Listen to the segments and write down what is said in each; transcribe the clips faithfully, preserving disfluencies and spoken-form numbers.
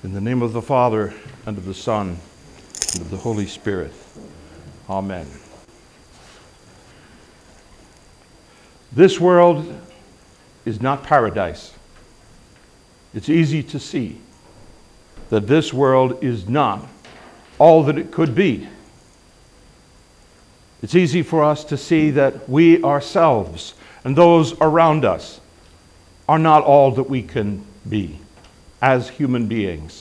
In the name of the Father, and of the Son, and of the Holy Spirit. Amen. This world is not paradise. It's easy to see that this world is not all that it could be. It's easy for us to see that we ourselves and those around us are not all that we can be as human beings.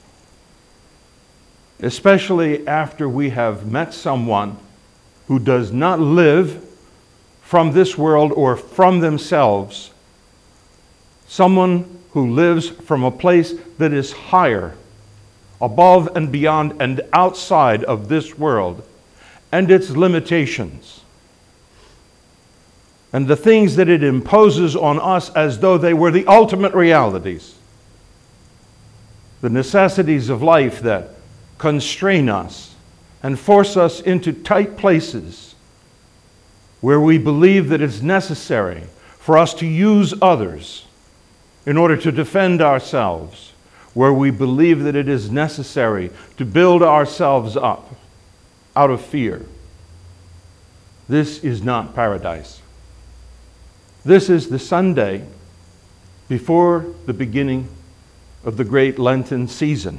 Especially after we have met someone who does not live from this world or from themselves, someone who lives from a place that is higher, above and beyond and outside of this world and its limitations, and the things that it imposes on us as though they were the ultimate realities, the necessities of life that constrain us and force us into tight places where we believe that it's necessary for us to use others in order to defend ourselves, where we believe that it is necessary to build ourselves up out of fear. This is not paradise. This is the Sunday before the beginning of the great Lenten season.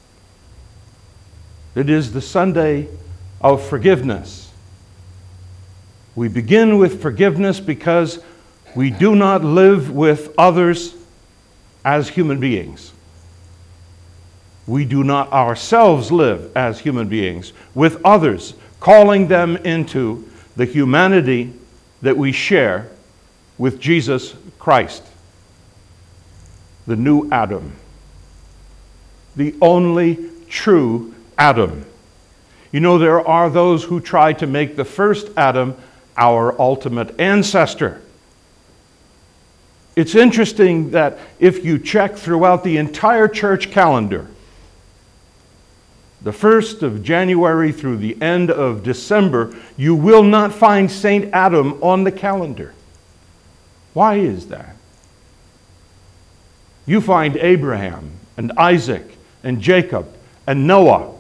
It is the Sunday of forgiveness. We begin with forgiveness because we do not live with others as human beings. We do not ourselves live as human beings with others, calling them into the humanity that we share with Jesus Christ, the new Adam, the only true Adam. You know, there are those who try to make the first Adam our ultimate ancestor. It's interesting that if you check throughout the entire church calendar, the first of January through the end of December, you will not find Saint Adam on the calendar. Why is that? You find Abraham and Isaac and Jacob and Noah,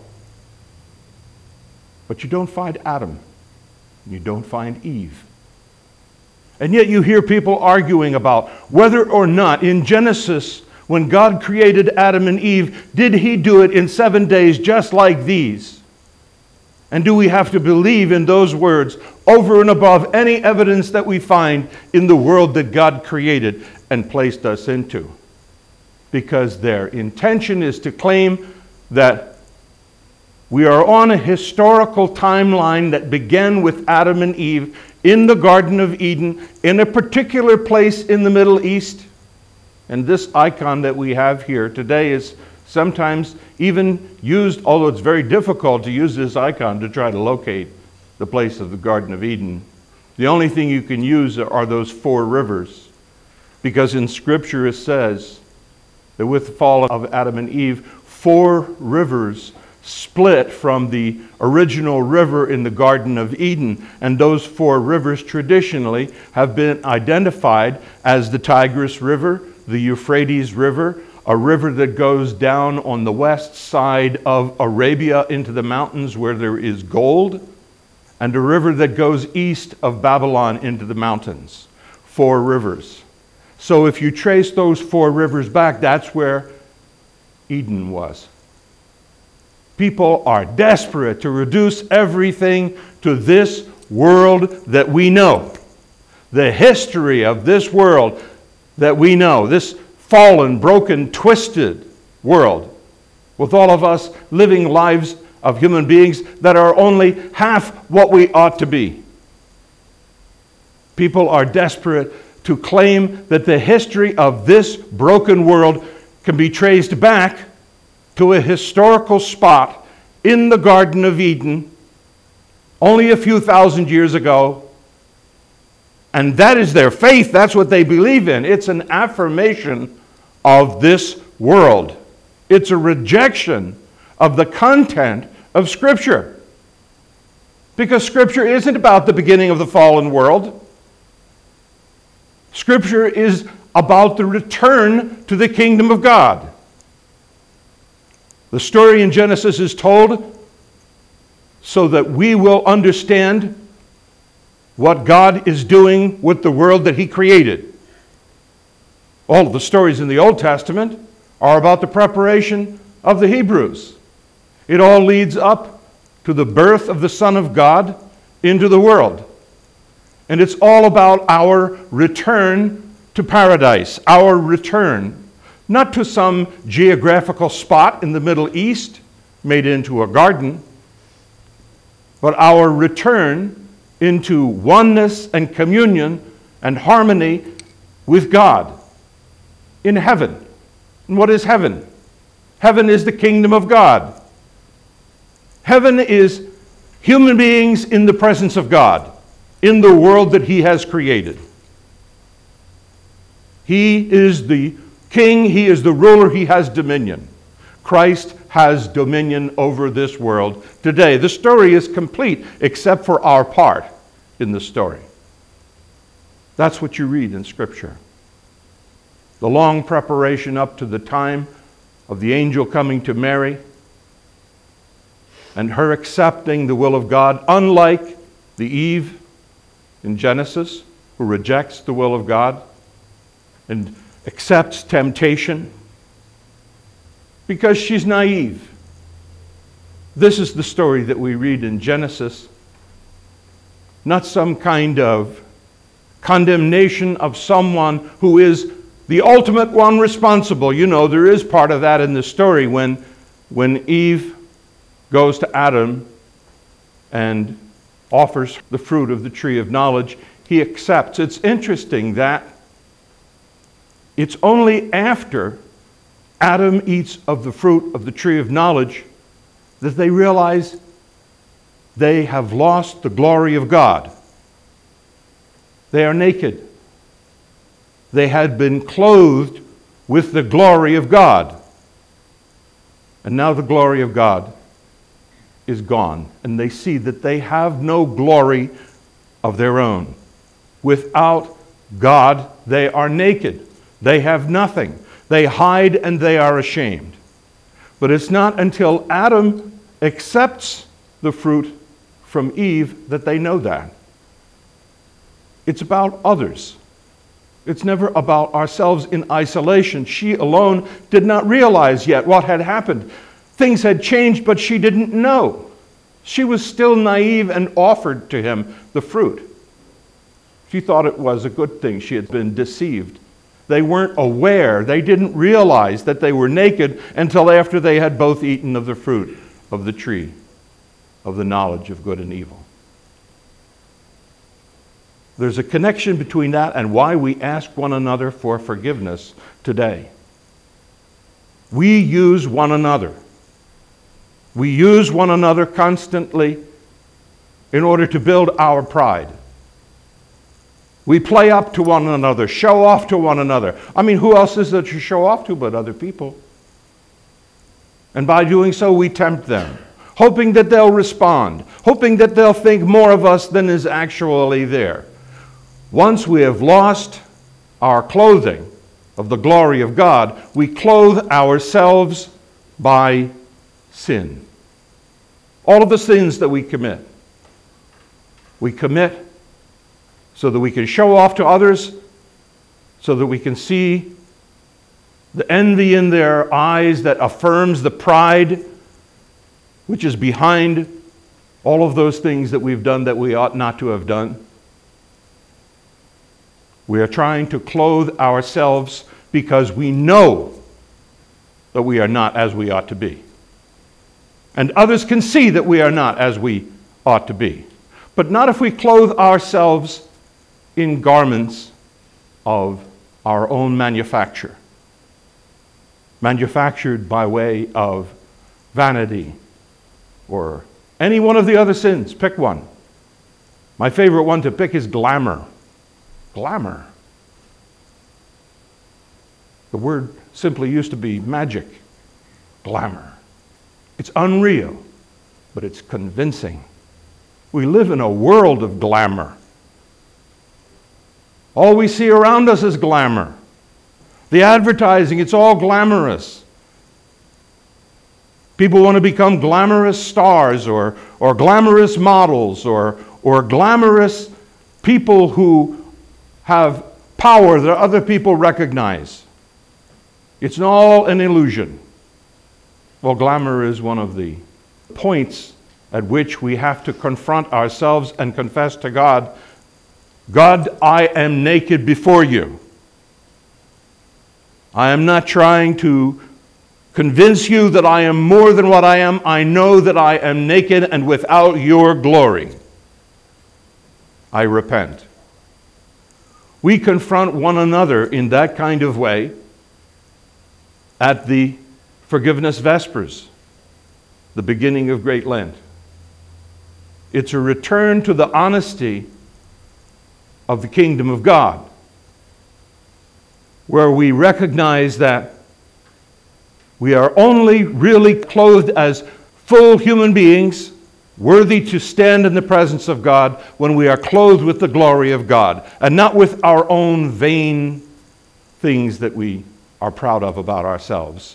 but you don't find Adam. You don't find Eve. And yet you hear people arguing about whether or not in Genesis, when God created Adam and Eve, did he do it in seven days just like these? And do we have to believe in those words over and above any evidence that we find in the world that God created and placed us into? Because their intention is to claim that we are on a historical timeline that began with Adam and Eve in the Garden of Eden, in a particular place in the Middle East. And this icon that we have here today is sometimes even used, although it's very difficult to use this icon to try to locate the place of the Garden of Eden. The only thing you can use are those four rivers, because in Scripture it says that with the fall of Adam and Eve, four rivers split from the original river in the Garden of Eden. And those four rivers traditionally have been identified as the Tigris River, the Euphrates River, a river that goes down on the west side of Arabia into the mountains where there is gold, and a river that goes east of Babylon into the mountains. Four rivers. So if you trace those four rivers back, that's where Eden was. People are desperate to reduce everything to this world that we know. The history of this world that we know, this fallen, broken, twisted world, with all of us living lives of human beings that are only half what we ought to be. People are desperate to claim that the history of this broken world can be traced back to a historical spot in the Garden of Eden only a few thousand years ago. And that is their faith. That's what they believe in. It's an affirmation of this world. It's a rejection of the content of Scripture. Because Scripture isn't about the beginning of the fallen world. Scripture is about the return to the kingdom of God. The story in Genesis is told so that we will understand what God is doing with the world that He created. All of the stories in the Old Testament are about the preparation of the Hebrews. It all leads up to the birth of the Son of God into the world. And it's all about our return to paradise, our return, not to some geographical spot in the Middle East made into a garden, but our return into oneness and communion and harmony with God in heaven. And what is heaven? Heaven is the kingdom of God. Heaven is human beings in the presence of God, in the world that He has created. He is the king, He is the ruler, He has dominion. Christ has dominion over this world today. The story is complete except for our part in the story. That's what you read in Scripture. The long preparation up to the time of the angel coming to Mary and her accepting the will of God, unlike the Eve in Genesis, who rejects the will of God and accepts temptation because she's naive. This is the story that we read in Genesis, not some kind of condemnation of someone who is the ultimate one responsible. You know, there is part of that in the story when, when Eve goes to Adam and offers the fruit of the tree of knowledge. He accepts. It's interesting that it's only after Adam eats of the fruit of the tree of knowledge that they realize they have lost the glory of God. They are naked. They had been clothed with the glory of God. And now the glory of God is gone. And they see that they have no glory of their own. Without God, they are naked. They have nothing. They hide and they are ashamed. But it's not until Adam accepts the fruit from Eve that they know that. It's about others. It's never about ourselves in isolation. She alone did not realize yet what had happened. Things had changed, but she didn't know. She was still naive and offered to him the fruit. She thought it was a good thing. She had been deceived. They weren't aware. They didn't realize that they were naked until after they had both eaten of the fruit of the tree of the knowledge of good and evil. There's a connection between that and why we ask one another for forgiveness today. We use one another. We use one another constantly in order to build our pride. We play up to one another, show off to one another. I mean, who else is there to show off to but other people? And by doing so, we tempt them, hoping that they'll respond, hoping that they'll think more of us than is actually there. Once we have lost our clothing of the glory of God, we clothe ourselves by sin. All of the sins that we commit, we commit so that we can show off to others, so that we can see the envy in their eyes that affirms the pride which is behind all of those things that we've done that we ought not to have done. We are trying to clothe ourselves because we know that we are not as we ought to be. And others can see that we are not as we ought to be. But not if we clothe ourselves in garments of our own manufacture. Manufactured by way of vanity or any one of the other sins. Pick one. My favorite one to pick is glamour. Glamour. The word simply used to be magic. Glamour. It's unreal, but it's convincing. We live in a world of glamour. All we see around us is glamour. The advertising, it's all glamorous. People want to become glamorous stars or, or glamorous models or, or glamorous people who have power that other people recognize. It's all an illusion. Well, glamour is one of the points at which we have to confront ourselves and confess to God, God, I am naked before you. I am not trying to convince you that I am more than what I am. I know that I am naked and without your glory. I repent. We confront one another in that kind of way at the Forgiveness Vespers, the beginning of Great Lent. It's a return to the honesty of the kingdom of God, where we recognize that we are only really clothed as full human beings, worthy to stand in the presence of God when we are clothed with the glory of God, and not with our own vain things that we are proud of about ourselves.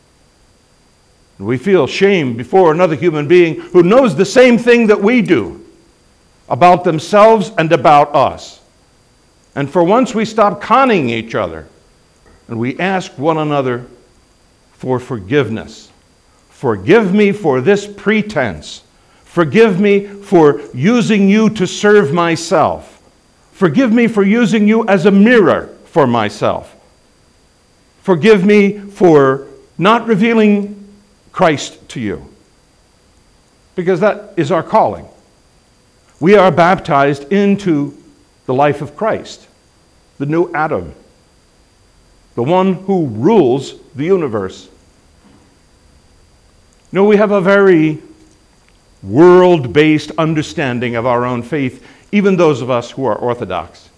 We feel shame before another human being who knows the same thing that we do about themselves and about us. And for once we stop conning each other and we ask one another for forgiveness. Forgive me for this pretense. Forgive me for using you to serve myself. Forgive me for using you as a mirror for myself. Forgive me for not revealing Christ to you. Because that is our calling. We are baptized into the life of Christ, the new Adam, the one who rules the universe. You know, we have a very world-based understanding of our own faith, even those of us who are Orthodox.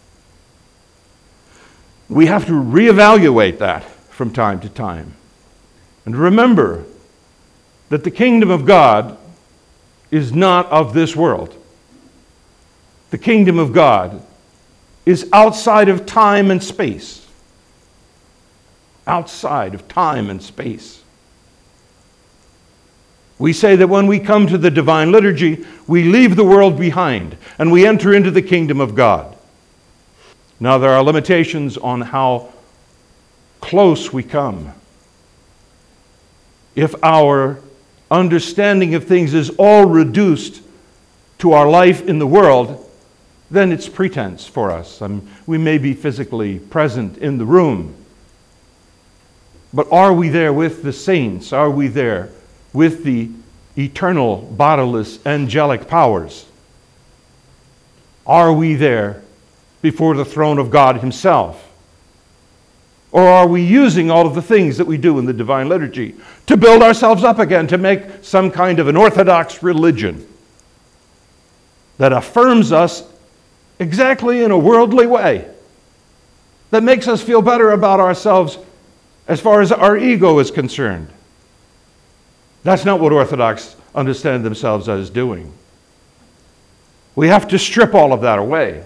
We have to reevaluate that from time to time. And remember that the kingdom of God is not of this world. The kingdom of God is outside of time and space. Outside of time and space. We say that when we come to the divine liturgy, we leave the world behind and we enter into the kingdom of God. Now, there are limitations on how close we come. If our understanding of things is all reduced to our life in the world, then it's pretense for us. I mean, we may be physically present in the room, but are we there with the saints? Are we there with the eternal, bodiless, angelic powers? Are we there before the throne of God Himself? Or are we using all of the things that we do in the divine liturgy to build ourselves up again, to make some kind of an orthodox religion that affirms us exactly in a worldly way, that makes us feel better about ourselves as far as our ego is concerned? That's not what Orthodox understand themselves as doing. We have to strip all of that away.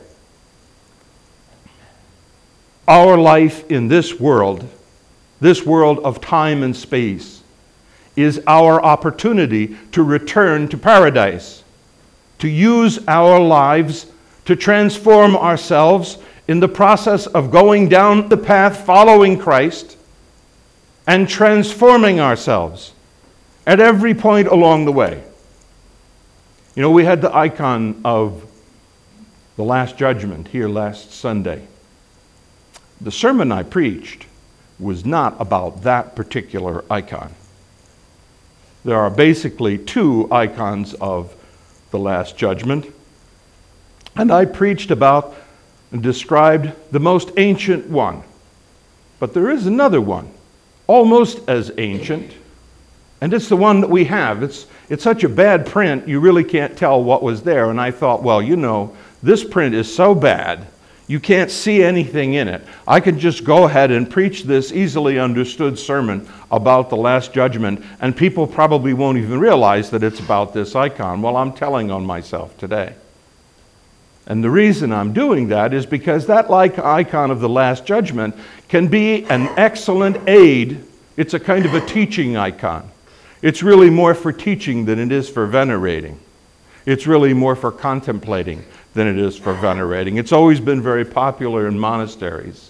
Our life in this world, this world of time and space, is our opportunity to return to paradise, to use our lives to transform ourselves in the process of going down the path following Christ and transforming ourselves at every point along the way. You know, we had the icon of the Last Judgment here last Sunday. The sermon I preached was not about that particular icon. There are basically two icons of the Last Judgment, and I preached about and described the most ancient one. But there is another one, almost as ancient, and it's the one that we have. It's, it's such a bad print, you really can't tell what was there. And I thought, well, you know, this print is so bad, you can't see anything in it. I could just go ahead and preach this easily understood sermon about the Last Judgment, and people probably won't even realize that it's about this icon. Well, I'm telling on myself today. And the reason I'm doing that is because that like icon of the Last Judgment can be an excellent aid. It's a kind of a teaching icon. It's really more for teaching than it is for venerating. It's really more for contemplating than it is for venerating. It's always been very popular in monasteries.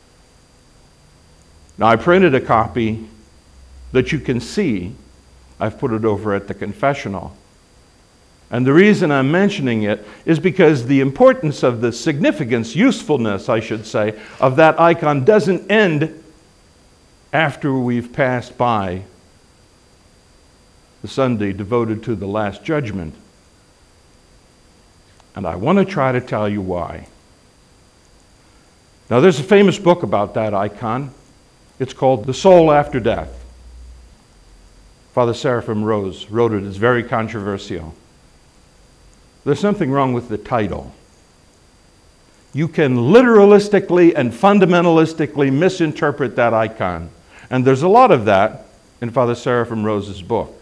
Now, I printed a copy that you can see. I've put it over at the confessional. And the reason I'm mentioning it is because the importance of the significance, usefulness, I should say, of that icon doesn't end after we've passed by the Sunday devoted to the Last Judgment. And I want to try to tell you why. Now, there's a famous book about that icon. It's called The Soul After Death. Father Seraphim Rose wrote it. It's very controversial. There's something wrong with the title. You can literalistically and fundamentalistically misinterpret that icon. And there's a lot of that in Father Seraphim Rose's book.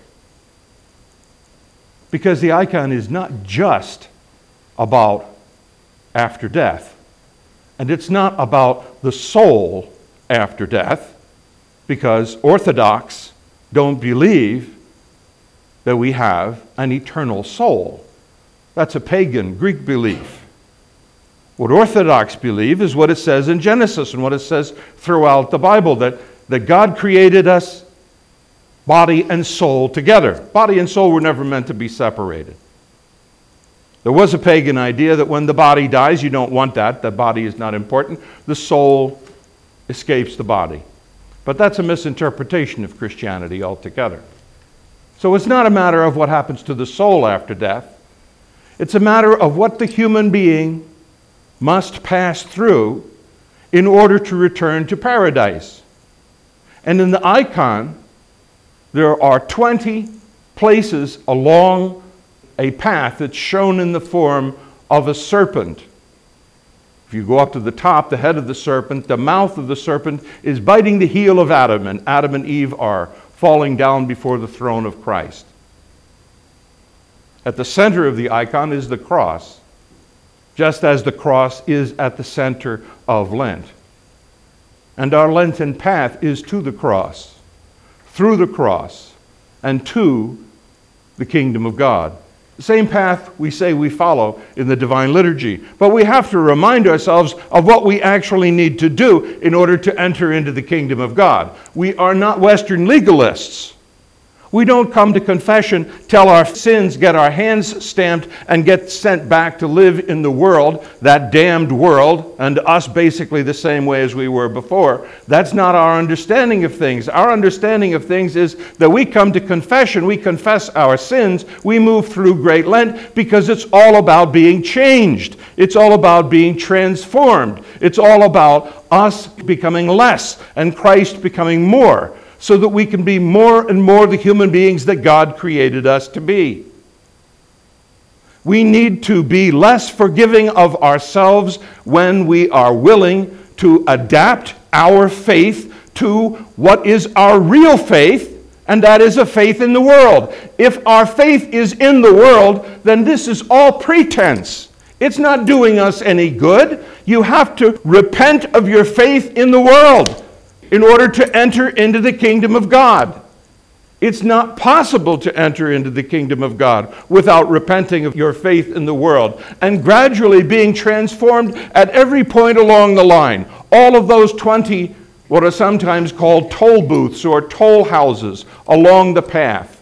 Because the icon is not just about after death. And it's not about the soul after death, because Orthodox don't believe that we have an eternal soul. That's a pagan Greek belief. What Orthodox believe is what it says in Genesis and what it says throughout the Bible, that, that God created us body and soul together. Body and soul were never meant to be separated. There was a pagan idea that when the body dies, you don't want that. The body is not important. The soul escapes the body. But that's a misinterpretation of Christianity altogether. So it's not a matter of what happens to the soul after death. It's a matter of what the human being must pass through in order to return to paradise. And in the icon, there are twenty places along a path that's shown in the form of a serpent. If you go up to the top, the head of the serpent, the mouth of the serpent is biting the heel of Adam, and Adam and Eve are falling down before the throne of Christ. At the center of the icon is the cross, just as the cross is at the center of Lent. And our Lenten path is to the cross, through the cross, and to the kingdom of God. The same path we say we follow in the Divine Liturgy. But we have to remind ourselves of what we actually need to do in order to enter into the kingdom of God. We are not Western legalists. We don't come to confession, tell our sins, get our hands stamped, and get sent back to live in the world, that damned world, and us basically the same way as we were before. That's not our understanding of things. Our understanding of things is that we come to confession, we confess our sins, we move through Great Lent because it's all about being changed. It's all about being transformed. It's all about us becoming less and Christ becoming more, so that we can be more and more the human beings that God created us to be. We need to be less forgiving of ourselves when we are willing to adapt our faith to what is our real faith, and that is a faith in the world. If our faith is in the world, then this is all pretense. It's not doing us any good. You have to repent of your faith in the world in order to enter into the kingdom of God. It's not possible to enter into the kingdom of God without repenting of your faith in the world and gradually being transformed at every point along the line. All of those twenty, what are sometimes called toll booths or toll houses along the path.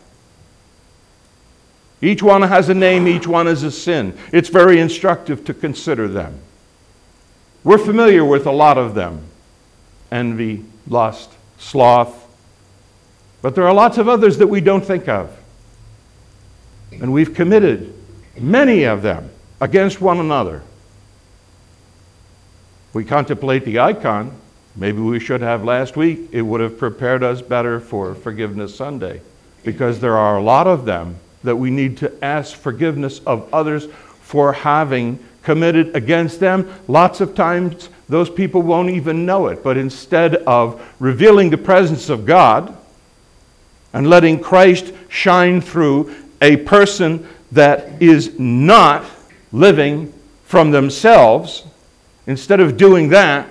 Each one has a name, each one is a sin. It's very instructive to consider them. We're familiar with a lot of them. Envy, lust, sloth. But there are lots of others that we don't think of. And we've committed many of them against one another. We contemplate the icon. Maybe we should have last week. It would have prepared us better for Forgiveness Sunday, because there are a lot of them that we need to ask forgiveness of others for having committed against them. Lots of times those people won't even know it, but instead of revealing the presence of God and letting Christ shine through a person that is not living from themselves, instead of doing that,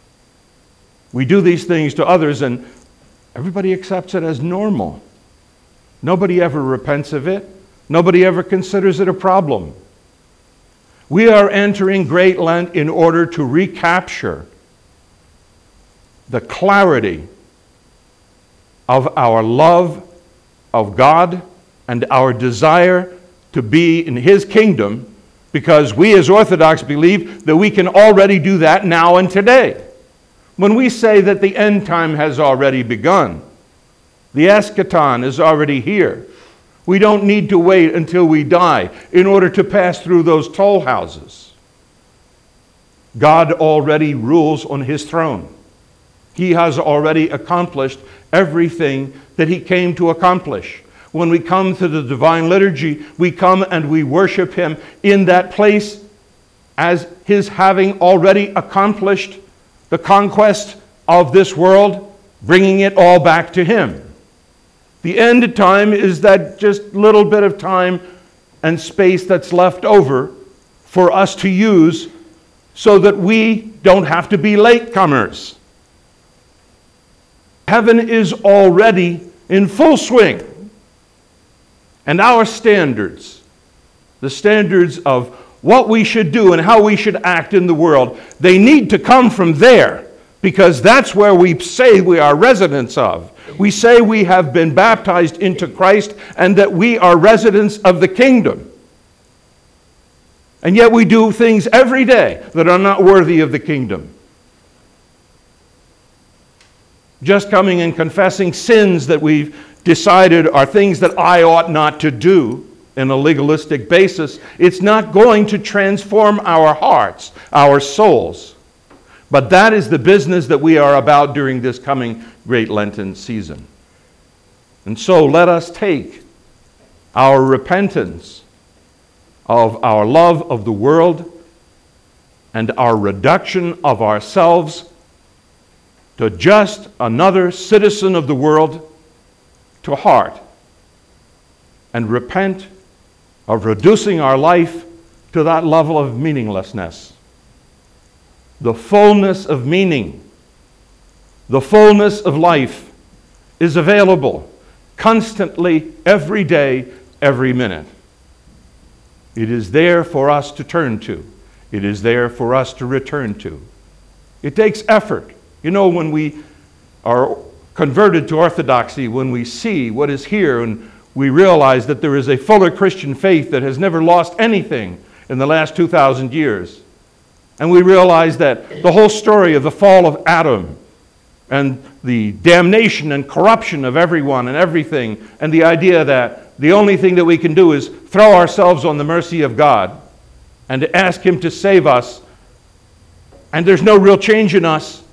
we do these things to others and everybody accepts it as normal. Nobody ever repents of it. Nobody ever considers it a problem. We are entering Great Lent in order to recapture the clarity of our love of God and our desire to be in His kingdom, because we as Orthodox believe that we can already do that now and today. When we say that the end time has already begun, the eschaton is already here, we don't need to wait until we die in order to pass through those toll houses. God already rules on His throne. He has already accomplished everything that He came to accomplish. When we come to the divine liturgy, we come and we worship Him in that place as His having already accomplished the conquest of this world, bringing it all back to Him. The end of time is that just little bit of time and space that's left over for us to use so that we don't have to be latecomers. Heaven is already in full swing. And our standards, the standards of what we should do and how we should act in the world, they need to come from there, because that's where we say we are residents of. We say we have been baptized into Christ and that we are residents of the kingdom. And yet we do things every day that are not worthy of the kingdom. Just coming and confessing sins that we've decided are things that I ought not to do in a legalistic basis, it's not going to transform our hearts, our souls. But that is the business that we are about during this coming Great Lenten season. And so let us take our repentance of our love of the world and our reduction of ourselves to just another citizen of the world to heart, and repent of reducing our life to that level of meaninglessness. The fullness of meaning, the fullness of life is available constantly, every day, every minute. It is there for us to turn to. It is there for us to return to. It takes effort. You know, when we are converted to Orthodoxy, when we see what is here and we realize that there is a fuller Christian faith that has never lost anything in the last two thousand years, and we realize that the whole story of the fall of Adam and the damnation and corruption of everyone and everything, and the idea that the only thing that we can do is throw ourselves on the mercy of God and to ask Him to save us, and there's no real change in us,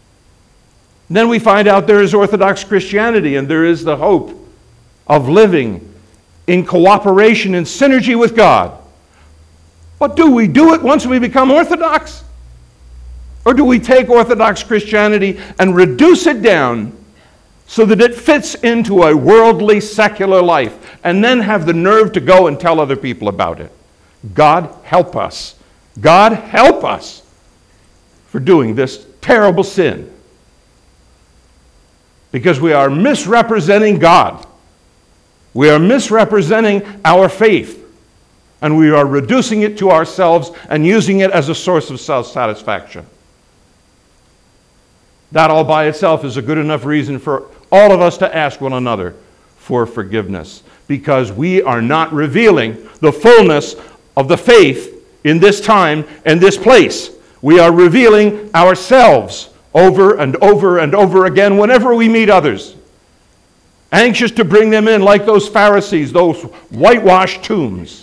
then we find out there is Orthodox Christianity, and there is the hope of living in cooperation and synergy with God. But do we do it once we become Orthodox? Or do we take Orthodox Christianity and reduce it down so that it fits into a worldly, secular life, and then have the nerve to go and tell other people about it? God help us. God help us for doing this terrible sin. Because we are misrepresenting God. We are misrepresenting our faith. And we are reducing it to ourselves and using it as a source of self-satisfaction. That all by itself is a good enough reason for all of us to ask one another for forgiveness, because we are not revealing the fullness of the faith in this time and this place. We are revealing ourselves over and over and over again whenever we meet others, anxious to bring them in like those Pharisees, those whitewashed tombs.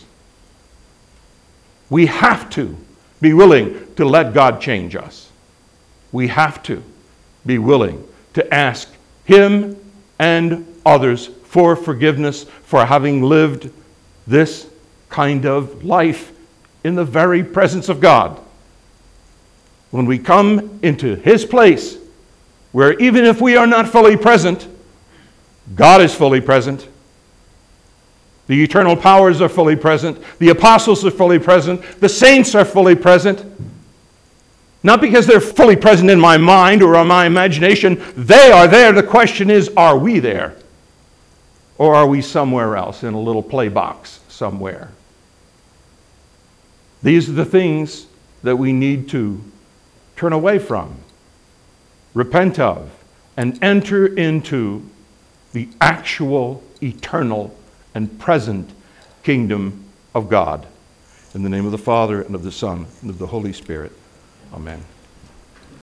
We have to be willing to let God change us. We have to be willing to ask Him and others for forgiveness for having lived this kind of life in the very presence of God. When we come into His place, where even if we are not fully present, God is fully present. The eternal powers are fully present. The apostles are fully present. The saints are fully present. Not because they're fully present in my mind or in my imagination. They are there. The question is, are we there? Or are we somewhere else in a little play box somewhere? These are the things that we need to turn away from, repent of, and enter into the actual, eternal, and present kingdom of God. In the name of the Father, and of the Son, and of the Holy Spirit. Amen.